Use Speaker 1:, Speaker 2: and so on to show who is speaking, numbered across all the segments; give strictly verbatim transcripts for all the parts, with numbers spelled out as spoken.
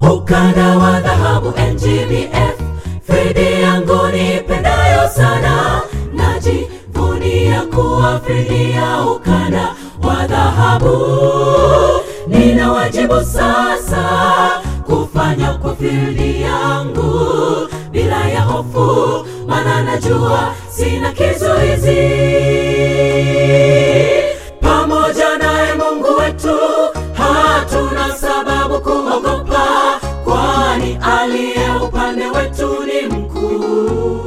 Speaker 1: Ukanda wa dhahabu N G B F, Fridi yangu nipendayo sana, najivunia kuwa Fridi ya ukanda wa dhahabu. Nina wajibu sasa kufanya kwa Fridi yangu bila ya hofu, maana najua sina kizuizi. Pamoja naye Mungu wetu hatuna sababu kuogopa, kwani aliye upande wetu ni mkuu.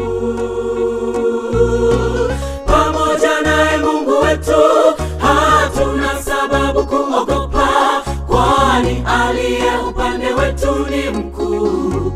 Speaker 1: Pamoja naye Mungu wetu hatuna sababu kuogopa, kwani aliye upande wetu ni mkuu.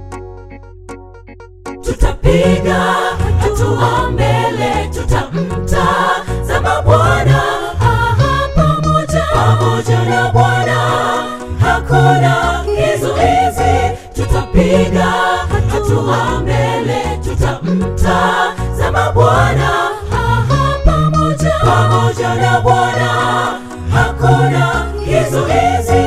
Speaker 1: Tutapiga hatua mbele, tutamtazama Bwana. Pamoja pamoja na Bwana hakuna kizuizi. Tutapiga hatua mbele, tutamtazama Bwana. Pamoja pamoja na Bwana hakuna kizuizi.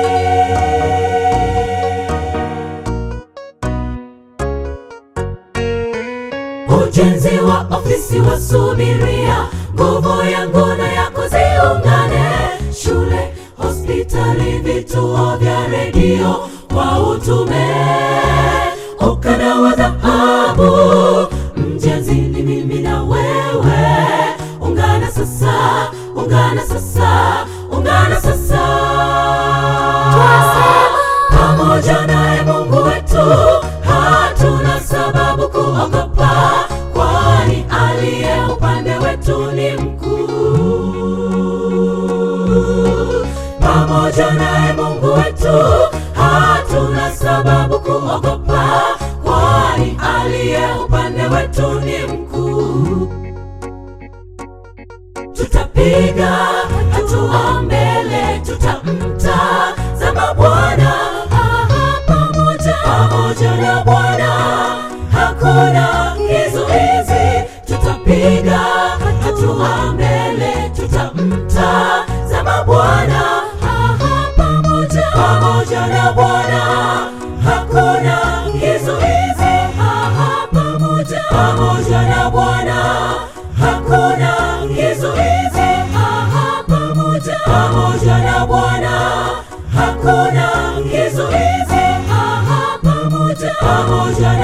Speaker 1: Ujenzi wa ofisi wasubiria, nguvu yangu na yako ziungane. Shule, hospitali, vituo vya redio kwa utume. Ukanda wa dhahabu, mjenzi ni mimi na wewe. Ungana sasa, ungana sasa, ungana sasa. Pamoja naye Mungu wetu hatuna sababu kuogopa, kwani aliye upande wetu ni mkuu. Pamoja naye Mungu wetu hatuna sababu kuogopa, kwani aliye upande wetu ni mkuu. Tutapiga hatua mbele, tutamtazama Bwana. Pamoja pamoja na Bwana hakuna kizuizi. Tutapiga hatua mbele, tutamtazama Bwana. Pamoja pamoja na Bwana hakuna kizuizi. Pamoja pamoja na Bwana hakuna kizuizi. Pamoja pamoja na Bwana hakuna kizuizi. Pamoja pamoja